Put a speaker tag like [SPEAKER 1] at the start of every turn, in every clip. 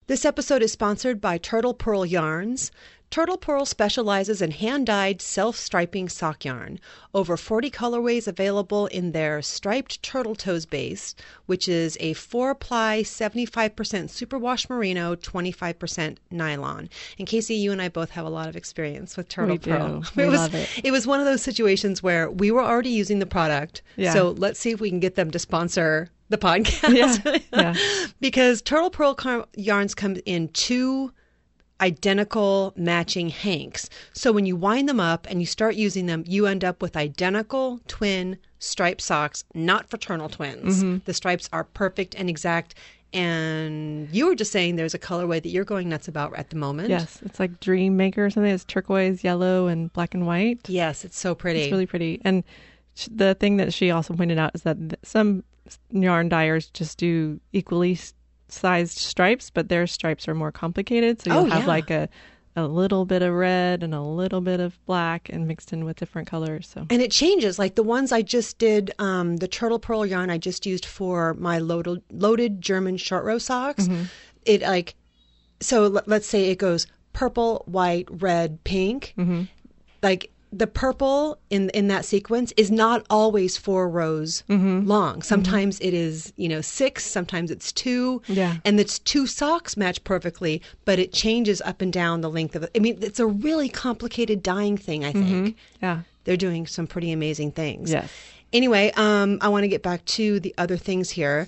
[SPEAKER 1] This episode is sponsored by Turtle Pearl Yarns. Turtle Pearl specializes in hand-dyed, self-striping sock yarn. Over 40 colorways available in their striped turtle toes base, which is a 4-ply, 75% superwash merino, 25% nylon. And Casey, you and I both have a lot of experience with Turtle Pearl.
[SPEAKER 2] We love it.
[SPEAKER 1] It was one of those situations where we were already using the product, so let's see if we can get them to sponsor the podcast.
[SPEAKER 2] Yeah.
[SPEAKER 1] Because Turtle Pearl yarns come in 2 identical matching hanks. So when you wind them up and you start using them, you end up with identical twin striped socks, not fraternal twins. Mm-hmm. The stripes are perfect and exact. And you were just saying there's a colorway that you're going nuts about at the moment.
[SPEAKER 2] Yes, it's like Dream Maker or something. It's turquoise, yellow, and black and white.
[SPEAKER 1] Yes, it's so pretty.
[SPEAKER 2] It's really pretty. And the thing that she also pointed out is that some yarn dyers just do equally sized stripes, but their stripes are more complicated. So you'll have like a little bit of red and a little bit of black and mixed in with different colors. So
[SPEAKER 1] and it changes. Like the ones I just did, the Turtle Pearl yarn I just used for my loaded German short row socks. Mm-hmm. It like, so let's say it goes purple, white, red, pink. Mm-hmm. Like the purple in that sequence is not always 4 rows long. Sometimes it is, 6, sometimes it's 2. Yeah. And the 2 socks match perfectly, but it changes up and down the length of it. I mean, it's a really complicated dyeing thing, I think.
[SPEAKER 2] Yeah.
[SPEAKER 1] They're doing some pretty amazing things.
[SPEAKER 2] Yes.
[SPEAKER 1] Anyway, I want to get back to the other things here.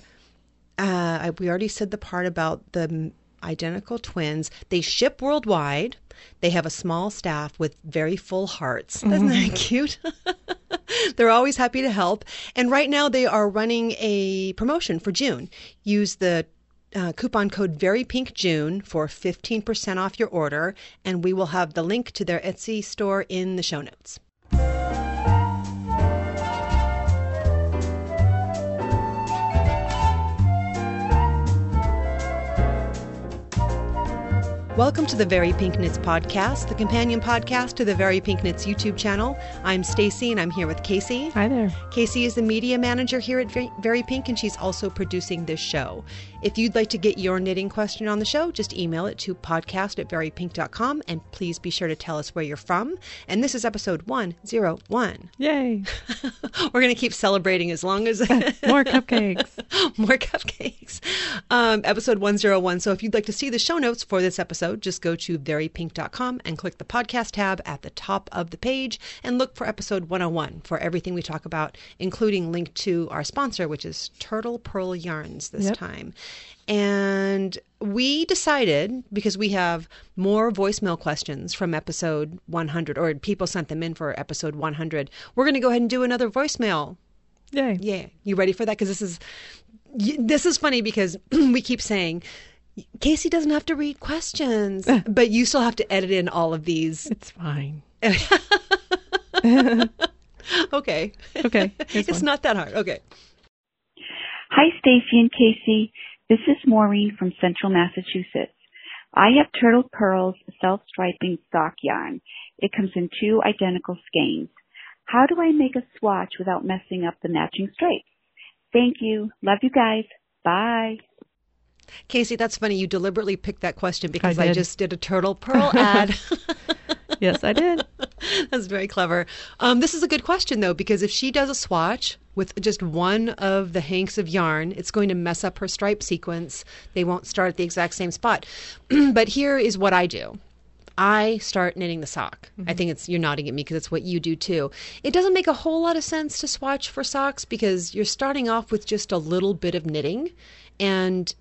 [SPEAKER 1] We already said the part about the identical twins. They ship worldwide. They have a small staff with very full hearts. Isn't that cute? They're always happy to help. And right now they are running a promotion for June. Use the coupon code VERYPINKJUNE for 15% off your order. And we will have the link to their Etsy store in the show notes. Welcome to the Very Pink Knits podcast, the companion podcast to the Very Pink Knits YouTube channel. I'm Stacy and I'm here with Casey.
[SPEAKER 2] Hi there.
[SPEAKER 1] Casey is the media manager here at Very Pink and she's also producing this show. If you'd like to get your knitting question on the show, just email it to podcast@verypink.com and please be sure to tell us where you're from. And this is episode 101.
[SPEAKER 2] Yay.
[SPEAKER 1] We're going to keep celebrating as long as...
[SPEAKER 2] More cupcakes.
[SPEAKER 1] More cupcakes. Episode 101. So if you'd like to see the show notes for this episode, just go to verypink.com and click the podcast tab at the top of the page and look for episode 101 for everything we talk about, including link to our sponsor, which is Turtle Pearl Yarns this time. And we decided, because we have more voicemail questions from episode 100, or people sent them in for episode 100, we're going to go ahead and do another voicemail.
[SPEAKER 2] Yay.
[SPEAKER 1] Yeah. You ready for that? Because this is funny because we keep saying, Casey doesn't have to read questions, but you still have to edit in all of these.
[SPEAKER 2] It's fine.
[SPEAKER 1] Okay. It's not that hard. Okay.
[SPEAKER 3] Hi, Stacy and Casey. This is Maureen from Central Massachusetts. I have Turtle Pearl's self-striping sock yarn. It comes in 2 identical skeins. How do I make a swatch without messing up the matching stripes? Thank you. Love you guys. Bye.
[SPEAKER 1] Casey, that's funny. You deliberately picked that question because I just did a Turtle Pearl ad.
[SPEAKER 2] Yes, I did.
[SPEAKER 1] That's very clever. This is a good question, though, because if she does a swatch with just one of the hanks of yarn, it's going to mess up her stripe sequence. They won't start at the exact same spot. But here is what I do. I start knitting the sock. Mm-hmm. I think you're nodding at me because it's what you do too. It doesn't make a whole lot of sense to swatch for socks because you're starting off with just a little bit of knitting, and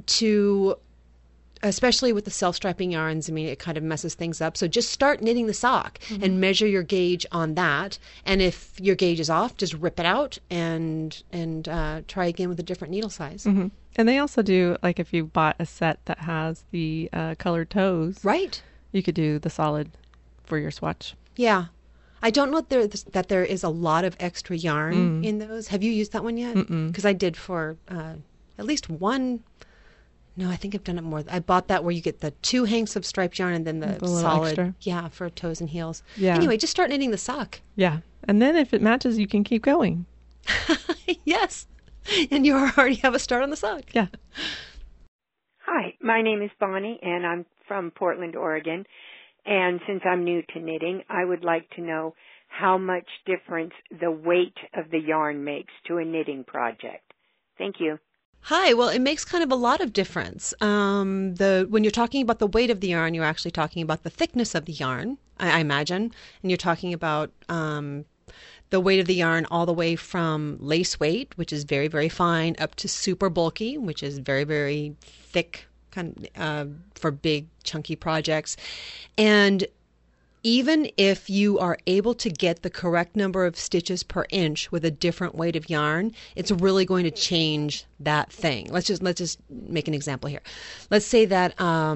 [SPEAKER 1] especially with the self-striping yarns, I mean, it kind of messes things up. So just start knitting the sock and measure your gauge on that. And if your gauge is off, just rip it out and try again with a different needle size.
[SPEAKER 2] Mm-hmm. And they also do, like if you bought a set that has the colored toes.
[SPEAKER 1] Right.
[SPEAKER 2] You could do the solid for your swatch.
[SPEAKER 1] Yeah. I don't know that there is a lot of extra yarn in those. Have you used that one yet? Because I did for at least one. No, I think I've done it more. I bought that where you get the 2 hanks of striped yarn and then the solid. Extra. Yeah, for toes and heels. Yeah. Anyway, just start knitting the sock.
[SPEAKER 2] Yeah. And then if it matches, you can keep going.
[SPEAKER 1] Yes. And you already have a start on the sock.
[SPEAKER 2] Yeah.
[SPEAKER 4] Hi, My name is Bonnie, and I'm from Portland, Oregon. And since I'm new to knitting, I would like to know how much difference the weight of the yarn makes to a knitting project. Thank you.
[SPEAKER 1] Hi. Well, it makes kind of a lot of difference. When you're talking about the weight of the yarn, you're actually talking about the thickness of the yarn, I imagine. And you're talking about the weight of the yarn all the way from lace weight, which is very, very fine, up to super bulky, which is very, very thick, for big, chunky projects. And even if you are able to get the correct number of stitches per inch with a different weight of yarn, it's really going to change that thing. Let's just make an example here. Let's say that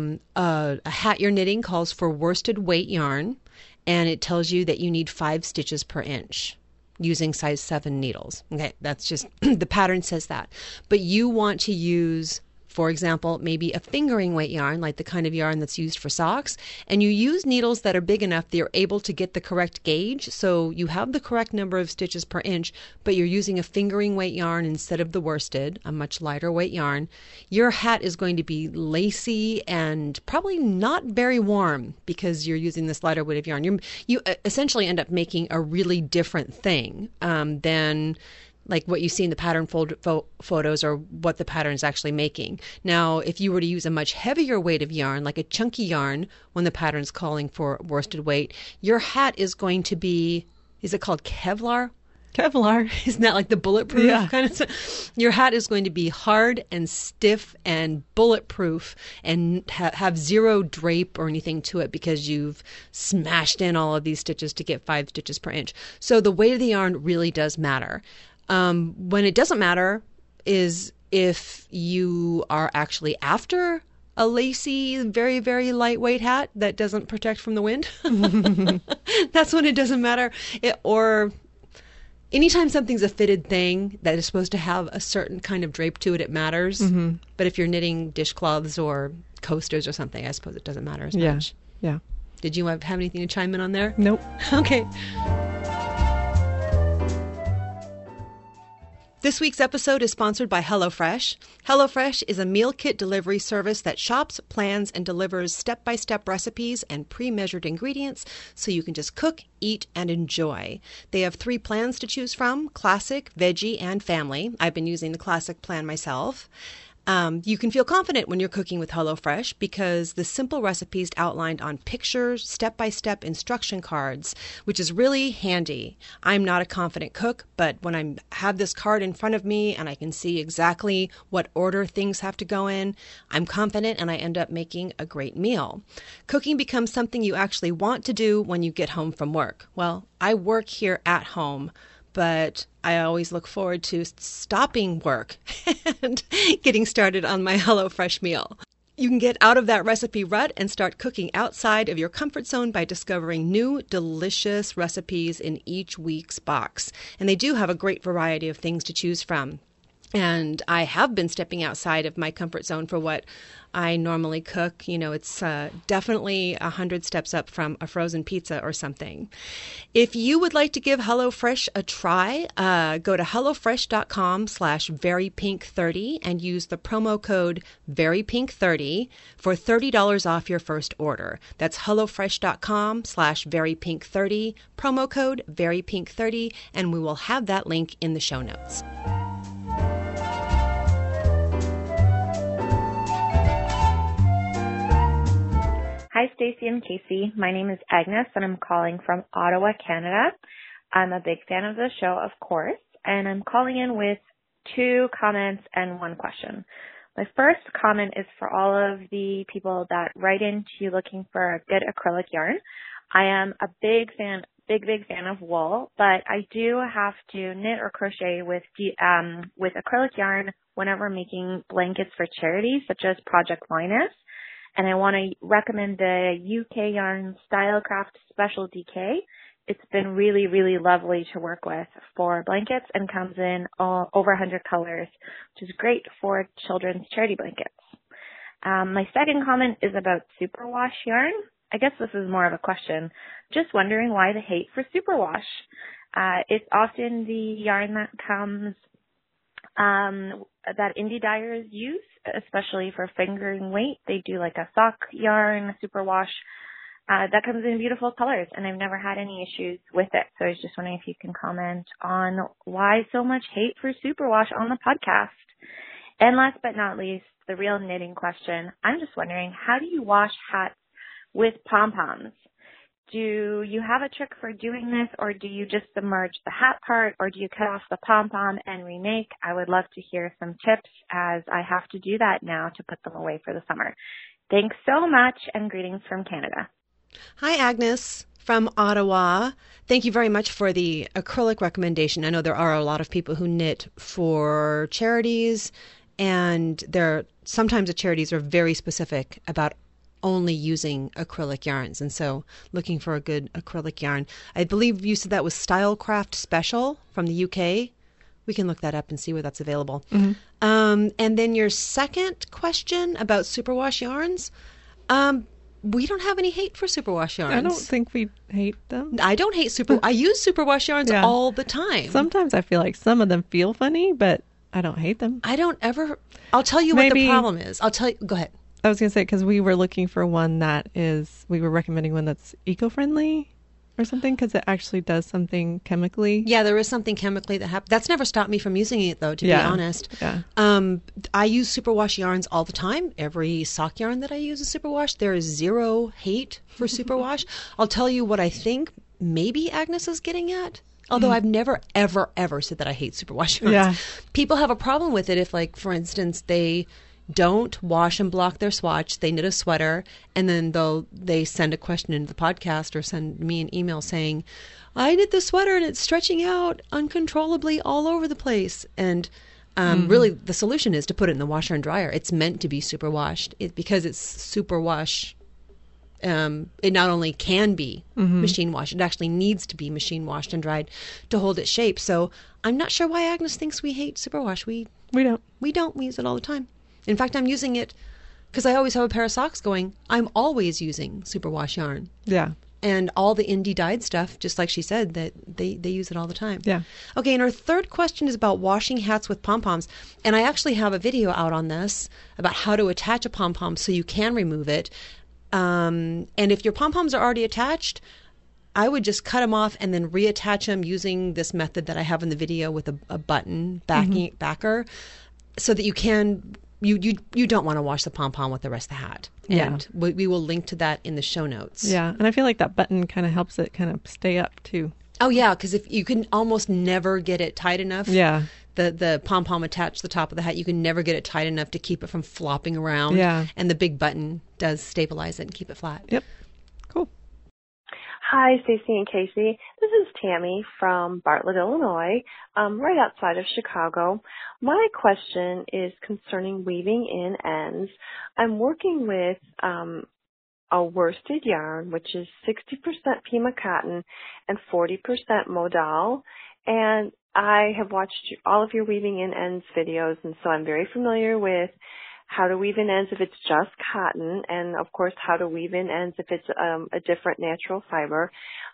[SPEAKER 1] a hat you're knitting calls for worsted weight yarn, and it tells you that you need 5 stitches per inch using size 7 needles. Okay, that's just the pattern says that. But you want to use, for example, maybe a fingering weight yarn, like the kind of yarn that's used for socks, and you use needles that are big enough that you're able to get the correct gauge, so you have the correct number of stitches per inch, but you're using a fingering weight yarn instead of the worsted, a much lighter weight yarn. Your hat is going to be lacy and probably not very warm because you're using this lighter weight of yarn. You essentially end up making a really different thing than like what you see in the pattern photos or what the pattern is actually making. Now, if you were to use a much heavier weight of yarn, like a chunky yarn, when the pattern is calling for worsted weight, your hat is going to be, is it called Kevlar?
[SPEAKER 2] Kevlar.
[SPEAKER 1] Isn't that like the bulletproof kind of stuff? Your hat is going to be hard and stiff and bulletproof and have zero drape or anything to it because you've smashed in all of these stitches to get 5 stitches per inch. So the weight of the yarn really does matter. When it doesn't matter is if you are actually after a lacy, very, very lightweight hat that doesn't protect from the wind. That's when it doesn't matter. Or anytime something's a fitted thing that is supposed to have a certain kind of drape to it, it matters. Mm-hmm. But if you're knitting dishcloths or coasters or something, I suppose it doesn't matter as much.
[SPEAKER 2] Yeah.
[SPEAKER 1] Did you have anything to chime in on there?
[SPEAKER 2] Nope.
[SPEAKER 1] Okay. This week's episode is sponsored by HelloFresh. HelloFresh is a meal kit delivery service that shops, plans, and delivers step-by-step recipes and pre-measured ingredients so you can just cook, eat, and enjoy. They have 3 plans to choose from: classic, veggie, and family. I've been using the classic plan myself. You can feel confident when you're cooking with HelloFresh because the simple recipes outlined on pictures, step-by-step instruction cards, which is really handy. I'm not a confident cook, but when I have this card in front of me and I can see exactly what order things have to go in, I'm confident and I end up making a great meal. Cooking becomes something you actually want to do when you get home from work. Well, I work here at home, but I always look forward to stopping work and getting started on my HelloFresh meal. You can get out of that recipe rut and start cooking outside of your comfort zone by discovering new, delicious recipes in each week's box. And they do have a great variety of things to choose from. And I have been stepping outside of my comfort zone for what I normally cook. You know, it's definitely 100 steps up from a frozen pizza or something. If you would like to give HelloFresh a try, go to HelloFresh.com/verypink30 and use the promo code verypink30 for $30 off your first order. That's HelloFresh.com/verypink30, promo code verypink30, and we will have that link in the show notes.
[SPEAKER 5] Hi, Stacey and Casey. My name is Agnes, and I'm calling from Ottawa, Canada. I'm a big fan of the show, of course, and I'm calling in with 2 comments and 1 question. My first comment is for all of the people that write into you looking for a good acrylic yarn. I am a big fan of wool, but I do have to knit or crochet with acrylic yarn whenever making blankets for charities, such as Project Linus. And I want to recommend the UK Yarn Stylecraft Special DK. It's been really, really lovely to work with for blankets and comes in over 100 colors, which is great for children's charity blankets. My second comment is about superwash yarn. I guess this is more of a question. Just wondering why the hate for superwash. It's often the yarn that comes that indie dyers use, especially for fingering weight. They do like a sock yarn, superwash, that comes in beautiful colors, and I've never had any issues with it. So I was just wondering if you can comment on why so much hate for superwash on the podcast. And last but not least, the real knitting question. I'm just wondering, how do you wash hats with pom-poms? Do you have a trick for doing this, or do you just submerge the hat part, or do you cut off the pom-pom and remake? I would love to hear some tips, as I have to do that now to put them away for the summer. Thanks so much, and greetings from Canada.
[SPEAKER 1] Hi, Agnes from Ottawa. Thank you very much for the acrylic recommendation. I know there are a lot of people who knit for charities, and sometimes the charities are very specific about only using acrylic yarns, and so looking for a good acrylic yarn. I believe you said that was Stylecraft Special from the UK. We can look that up and see where that's available. Mm-hmm. And then your second question about superwash yarns. We don't have any hate for superwash yarns.
[SPEAKER 2] I don't think we hate them.
[SPEAKER 1] I don't hate I use superwash yarns all the time.
[SPEAKER 2] Sometimes I feel like some of them feel funny, but I don't hate them.
[SPEAKER 1] I don't ever. I'll tell you what the problem is. I'll tell you. Go ahead.
[SPEAKER 2] I was going to say, because we were looking for one we were recommending one that's eco-friendly or something, because it actually does something chemically.
[SPEAKER 1] Yeah, there is something chemically that happens. That's never stopped me from using it, though, to be honest.
[SPEAKER 2] Yeah.
[SPEAKER 1] I use superwash yarns all the time. Every sock yarn that I use is superwash. There is zero hate for superwash. I'll tell you what I think maybe Agnes is getting at. Although I've never, ever, ever said that I hate superwash yarns.
[SPEAKER 2] Yeah.
[SPEAKER 1] People have a problem with it if, like, for instance, they don't wash and block their swatch. They knit a sweater, and then they send a question into the podcast or send me an email saying, I knit the sweater and it's stretching out uncontrollably all over the place. And really the solution is to put it in the washer and dryer. It's meant to be superwashed. Because it's superwash, it not only can be machine washed, it actually needs to be machine washed and dried to hold its shape. So I'm not sure why Agnes thinks we hate superwash. We don't. We don't. We use it all the time. In fact, I'm using it because I always have a pair of socks going. I'm always using superwash yarn.
[SPEAKER 2] Yeah.
[SPEAKER 1] And all the indie dyed stuff, just like she said, that they use it all the time.
[SPEAKER 2] Yeah.
[SPEAKER 1] Okay, and our third question is about washing hats with pom-poms. And I actually have a video out on this about how to attach a pom-pom so you can remove it. And if your pom-poms are already attached, I would just cut them off and then reattach them using this method that I have in the video with a button backer, so that you can... You don't want to wash the pom-pom with the rest of the hat. And we will link to that in the show notes.
[SPEAKER 2] Yeah, and I feel like that button kind of helps it kind of stay up too.
[SPEAKER 1] Oh, yeah, because if you can almost never get it tight enough.
[SPEAKER 2] Yeah.
[SPEAKER 1] The pom-pom attached to the top of the hat, you can never get it tight enough to keep it from flopping around.
[SPEAKER 2] Yeah.
[SPEAKER 1] And the big button does stabilize it and keep it flat.
[SPEAKER 2] Yep. Cool.
[SPEAKER 6] Hi, Stacey and Casey. This is Tammy from Bartlett, Illinois, right outside of Chicago. My question is concerning weaving in ends. I'm working with a worsted yarn, which is 60% Pima cotton and 40% modal. And I have watched all of your weaving in ends videos, and so I'm very familiar with how to weave in ends if it's just cotton, and of course how to weave in ends if it's a different natural fiber.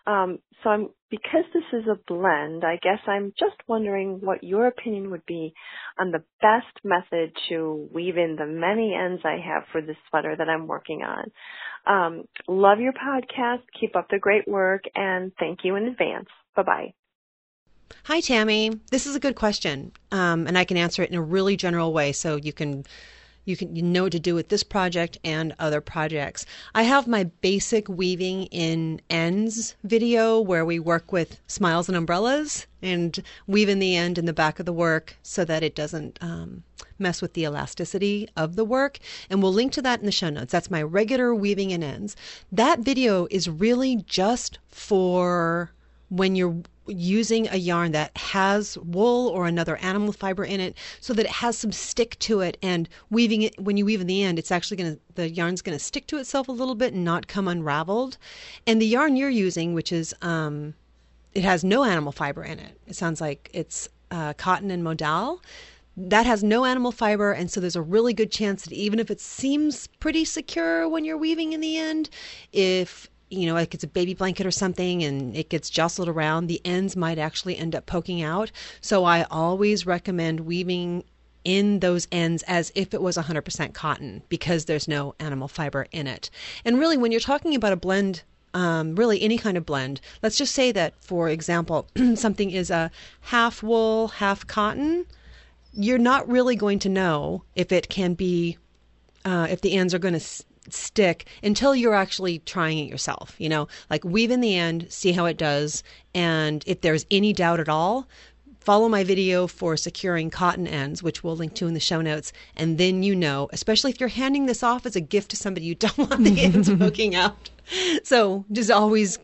[SPEAKER 6] Because this is a blend, I guess I'm just wondering what your opinion would be on the best method to weave in the many ends I have for this sweater that I'm working on. Love your podcast. Keep up the great work, and thank you in advance. Bye-bye.
[SPEAKER 1] Hi, Tammy. This is a good question, and I can answer it in a really general way, so you know what to do with this project and other projects. I have my basic weaving in ends video where we work with smiles and umbrellas and weave in the end in the back of the work so that it doesn't mess with the elasticity of the work. And we'll link to that in the show notes. That's my regular weaving in ends. That video is really just for when you're using a yarn that has wool or another animal fiber in it, so that it has some stick to it, and weaving it, when you weave in the end, it's actually the yarn's going to stick to itself a little bit and not come unraveled. And the yarn you're using, which is it has no animal fiber in it. It sounds like it's cotton and modal. That has no animal fiber, and so there's a really good chance that even if it seems pretty secure when you're weaving in the end, if like it's a baby blanket or something and it gets jostled around, the ends might actually end up poking out. So I always recommend weaving in those ends as if it was 100% cotton, because there's no animal fiber in it. And really, when you're talking about a blend, really any kind of blend, let's just say that, for example, something is a half wool, half cotton, you're not really going to know if it can be, if the ends are going to stick until you're actually trying it yourself. Like weave in the end, see how it does. And if there's any doubt at all, follow my video for securing cotton ends, which we'll link to in the show notes. And then especially if you're handing this off as a gift to somebody, you don't want the ends poking out. So just always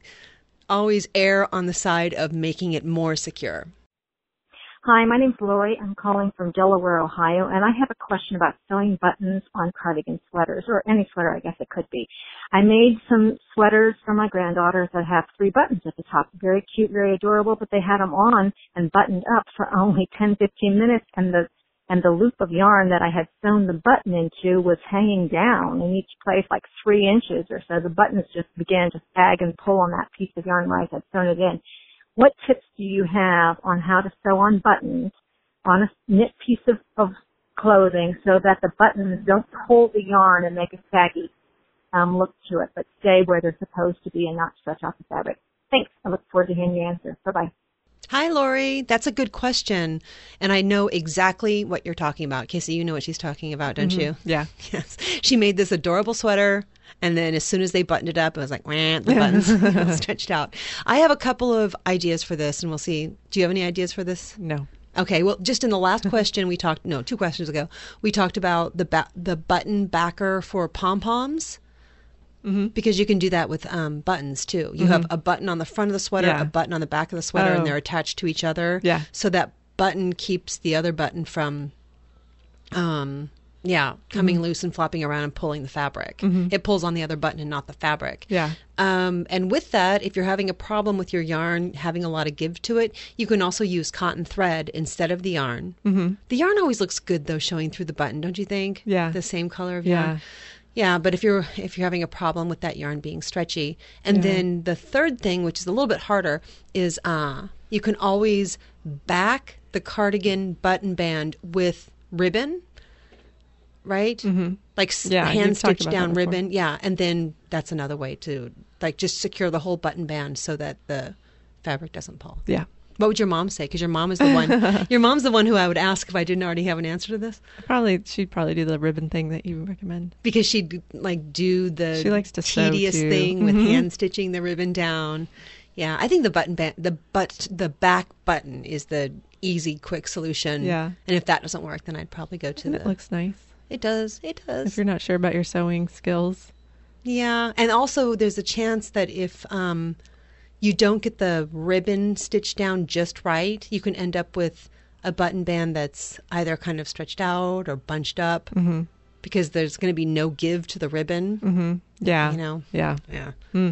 [SPEAKER 1] err on the side of making it more secure.
[SPEAKER 7] Hi, my name's Lori. I'm calling from Delaware, Ohio, and I have a question about sewing buttons on cardigan sweaters, or any sweater, I guess it could be. I made some sweaters for my granddaughter that have 3 buttons at the top. Very cute, very adorable, but they had them on and buttoned up for only 10, 15 minutes, and the loop of yarn that I had sewn the button into was hanging down in each place like 3 inches or so. The buttons just began to sag and pull on that piece of yarn where I had sewn it in. What tips do you have on how to sew on buttons on a knit piece of clothing so that the buttons don't pull the yarn and make a saggy look to it, but stay where they're supposed to be and not stretch out the fabric? Thanks. I look forward to hearing your answer. Bye-bye.
[SPEAKER 1] Hi, Lori. That's a good question. And I know exactly what you're talking about. Casey, you know what she's talking about, don't you?
[SPEAKER 2] Yeah.
[SPEAKER 1] Yes. She made this adorable sweater. And then as soon as they buttoned it up, it was like, the buttons stretched out. I have a couple of ideas for this, and we'll see. Do you have any ideas for this?
[SPEAKER 2] No.
[SPEAKER 1] Okay. Well, just in the last question, 2 questions ago, we talked about the button backer for pom-poms. Mm-hmm. Because you can do that with buttons too. You have a button on the front of the sweater, a button on the back of the sweater, and they're attached to each other.
[SPEAKER 2] Yeah.
[SPEAKER 1] So that button keeps the other button from, coming loose and flopping around and pulling the fabric. Mm-hmm. It pulls on the other button and not the fabric.
[SPEAKER 2] Yeah.
[SPEAKER 1] And with that, if you're having a problem with your yarn having a lot of give to it, you can also use cotton thread instead of the yarn. Mm-hmm. The yarn always looks good though, showing through the button, don't you think?
[SPEAKER 2] Yeah.
[SPEAKER 1] The same color of yarn. Yeah, but if you're having a problem with that yarn being stretchy, and then the third thing, which is a little bit harder, is you can always back the cardigan button band with ribbon, right? Mm-hmm. Like hand stitched down ribbon. Yeah, and then that's another way to just secure the whole button band so that the fabric doesn't pull.
[SPEAKER 2] Yeah.
[SPEAKER 1] What would your mom say? Because your mom is the one. Your mom's the one who I would ask if I didn't already have an answer to this.
[SPEAKER 2] She'd probably do the ribbon thing that you recommend.
[SPEAKER 1] Because she'd do the
[SPEAKER 2] she likes to
[SPEAKER 1] tedious
[SPEAKER 2] sew too.
[SPEAKER 1] Thing with hand stitching the ribbon down. Yeah, I think the back button is the easy, quick solution.
[SPEAKER 2] Yeah.
[SPEAKER 1] And if that doesn't work, then I'd probably go to
[SPEAKER 2] It looks nice.
[SPEAKER 1] It does. It does.
[SPEAKER 2] If you're not sure about your sewing skills.
[SPEAKER 1] Yeah, and also there's a chance that if you don't get the ribbon stitched down just right, you can end up with a button band that's either kind of stretched out or bunched up because there's going to be no give to the ribbon.
[SPEAKER 2] Mm-hmm. Yeah.
[SPEAKER 1] Yeah.
[SPEAKER 2] Yeah.
[SPEAKER 1] Mm.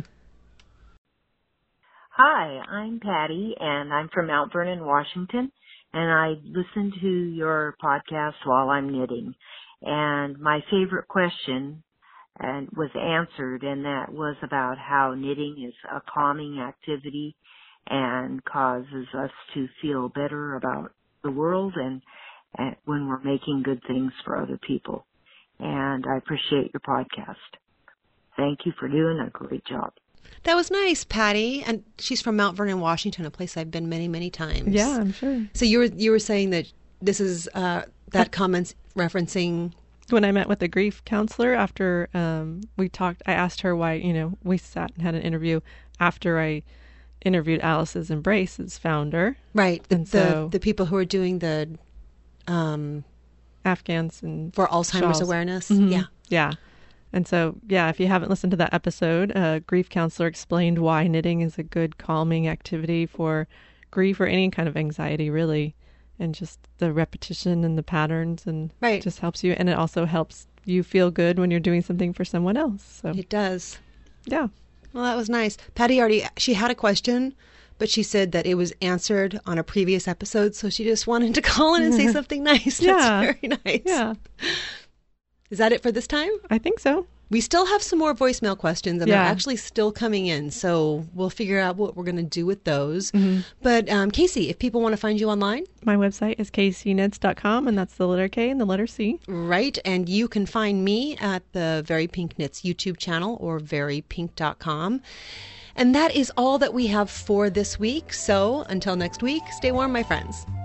[SPEAKER 8] Hi, I'm Patty, and I'm from Mount Vernon, Washington, and I listen to your podcast while I'm knitting. And my favorite question was answered, and that was about how knitting is a calming activity and causes us to feel better about the world and when we're making good things for other people. And I appreciate your podcast. Thank you for doing a great job.
[SPEAKER 1] That was nice, Patty. And she's from Mount Vernon, Washington, a place I've been many, many times.
[SPEAKER 2] Yeah, I'm sure.
[SPEAKER 1] So you were saying that this is that comment's referencing
[SPEAKER 2] when I met with the grief counselor after we talked. I asked her why, we sat and had an interview after I interviewed Alice's Embrace's founder.
[SPEAKER 1] Right. The people who are doing the
[SPEAKER 2] Afghans and
[SPEAKER 1] for Alzheimer's awareness.
[SPEAKER 2] Mm-hmm.
[SPEAKER 1] Yeah.
[SPEAKER 2] Yeah. And so, if you haven't listened to that episode, a grief counselor explained why knitting is a good calming activity for grief or any kind of anxiety, really. And just the repetition and the patterns and just helps you. And it also helps you feel good when you're doing something for someone else. So
[SPEAKER 1] it does.
[SPEAKER 2] Yeah.
[SPEAKER 1] Well, that was nice. Patty she had a question, but she said that it was answered on a previous episode. So she just wanted to call in and say something nice.
[SPEAKER 2] Yeah.
[SPEAKER 1] That's very nice.
[SPEAKER 2] Yeah.
[SPEAKER 1] Is that it for this time?
[SPEAKER 2] I think so.
[SPEAKER 1] We still have some more voicemail questions, and they're actually still coming in. So we'll figure out what we're going to do with those. Mm-hmm. But Casey, if people want to find you online?
[SPEAKER 2] My website is kcknits.com, and that's the letter K and the letter C.
[SPEAKER 1] Right. And you can find me at the Very Pink Knits YouTube channel or verypink.com. And that is all that we have for this week. So until next week, stay warm, my friends.